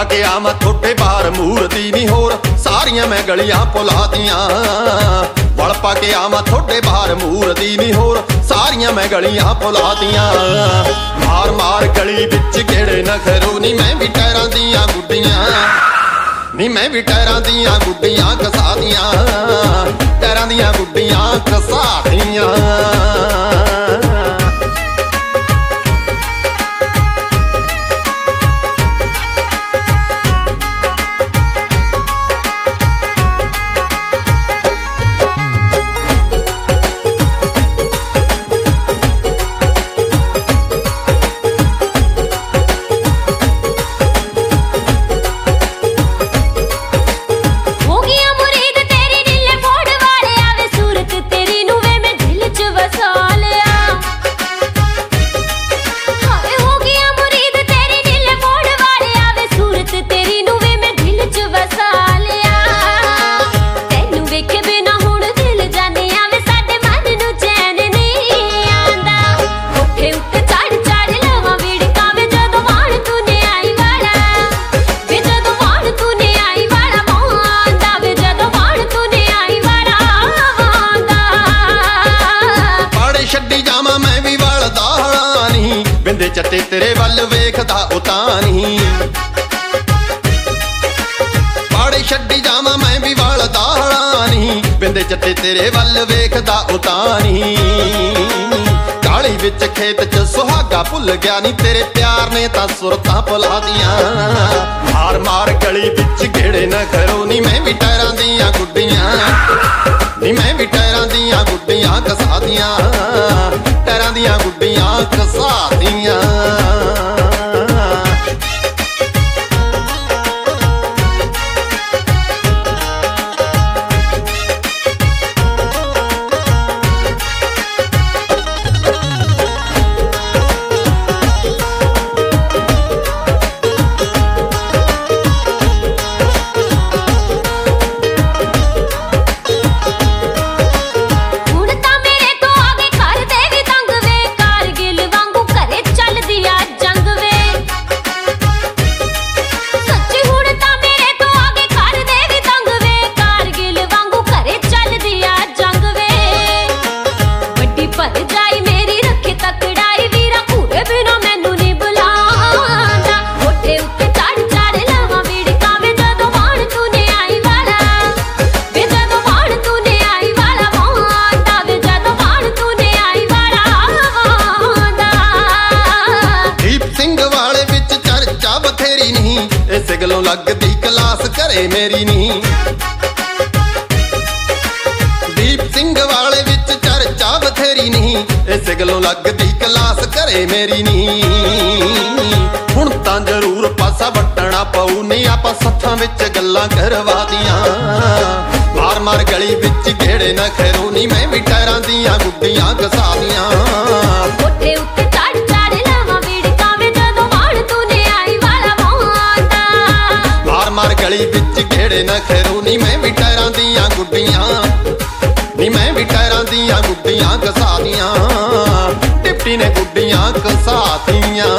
ਕੇ ਆਵਾਂ ਥੋੜੇ ਬਾਹਰ ਮੂਰਤੀ ਨਹੀਂ ਹੋਰ ਸਾਰੀਆਂ ਮੈਂ ਗਲੀਆਂ ਭੁਲਾਤੀਆਂ। ਵਲ ਪਾ ਕੇ ਆਵਾਂ ਥੋੜੇ ਬਾਹਰ ਮੂਰਤੀ ਨਹੀਂ ਹੋਰ ਸਾਰੀਆਂ ਮੈਂ ਗਲੀਆਂ ਭੁਲਾਤੀਆਂ। ਮਾਰ ਮਾਰ ਗਲੀ ਵਿੱਚ ਕਿਹੜੇ ਨਖਰੂ ਨੀ ਮੈਂ ਵੀ ਟਾਇਰਾਂ ਦੀਆਂ ਗੁੱਡੀਆਂ ਨੀ ਮੈਂ ਵੀ ਟਾਇਰਾਂ ਦੀਆਂ ਗੁੱਡੀਆਂ ਘਸਾਤੀਆਂ। ਟਾਇਰਾਂ ਦੀਆਂ ਗੁੱਡੀਆਂ ਘਸਾਤੀਆਂ। ਬਿੰਦੇ ਚੱਟੇ ਤੇਰੇ ਵੱਲ ਵੇਖਦਾ ਉਹ ਤਾਂ ਨਹੀਂ। ਪਾੜੇ ਛੱਡੀ ਜਾਵਾਂ ਮੈਂ ਵੀ ਵਾਲ ਦਾਲਾਂ ਨਹੀਂ ਬਿੰਦੇ ਚੱਟੇ ਤੇਰੇ ਵੱਲ ਵੇਖਦਾ ਉਹ ਤਾਂ ਨਹੀਂ। ਕਾਲੀ ਵਿੱਚ ਖੇਤ ਚ ਸੁਹਾਗਾ ਭੁੱਲ ਗਿਆ ਨੀ ਤੇਰੇ ਪਿਆਰ ਨੇ ਤਾਂ ਸੁਰਤਾਂ ਭੁਲਾਤੀਆਂ। ਮਾਰ ਮਾਰ ਗਲੀ ਵਿੱਚ ਗੇੜੇ ਨਾ ਕਰੋ ਨੀ ਮੈਂ ਵੀ ਟਾਇਰਾਂ ਦੀਆਂ ਗੁੱਡੀਆਂ ਨੀ ਮੈਂ ਵੀ ਟਾਇਰਾਂ ਦੀਆਂ ਗੁੱਡੀਆਂ ਘਸਾਤੀਆਂ। ਟਾਇਰਾਂ ਦੀਆਂ ਗੁੱਡੀਆਂ ਘਸਾਤੀਆਂ। ਇਸੇ ਗੱਲੋਂ ਲੱਗਦੀ ਕਲਾਸ ਘਰੇ ਮੇਰੀ ਨਹੀਂ। ਦੀਪ ਸਿੰਘ ਵਾਲੇ ਵਿੱਚ ਚਰਚਾ ਬਥੇਰੀ ਨਹੀਂ ਇਸੇ ਗੱਲੋਂ ਲੱਗਦੀ ਕਲਾਸ ਘਰੇ ਮੇਰੀ ਨਹੀਂ। ਹੁਣ ਤਾਂ ਜ਼ਰੂਰ ਪਾਸਾ ਵੱਟਣਾ ਪਊ ਨੀ ਆਪਾਂ ਸੱਥਾਂ ਵਿੱਚ ਗੱਲਾਂ ਕਰਵਾਤੀਆਂ। ਮਾਰ ਮਾਰ ਗਲੀ ਵਿੱਚ ਗੇੜੇ ਨਾ ਖੈਰੂ ਨੀ ਮੈਂ ਵੀ ਟਾਇਰਾਂ ਦੀਆਂ ਗੁੱਡੀਆਂ ਘਸਾਤੀਆਂ। ਕੋਠੇ ਉੱਤੇ ਚੜ ਚੜ ਲਾਵਾਂ ਵੀੜਕਾਂ ਵੇ ਜਦੋਂ ਵਾਣ ਤੂੰ ਨੇ ਆਈ ਵਾਲਾ ਮੋਹਦਾ। ਮਾਰ ਗਲੀ ਵਿੱਚ ਗੇੜੇ ਨਾ ਖੈਰੂ ਨੀ ਮੈਂ ਵੀ ਟਾਇਰਾਂ ਦੀਆਂ ਗੁੱਡੀਆਂ ਨੀ ਮੈਂ ਵੀ ਟਾਇਰਾਂ ਦੀਆਂ ਗੁੱਡੀਆਂ ਘਸਾਤੀਆਂ। ਡਿਪਟੀ ਨੇ ਗੁੱਡੀਆਂ ਘਸਾਤੀਆਂ।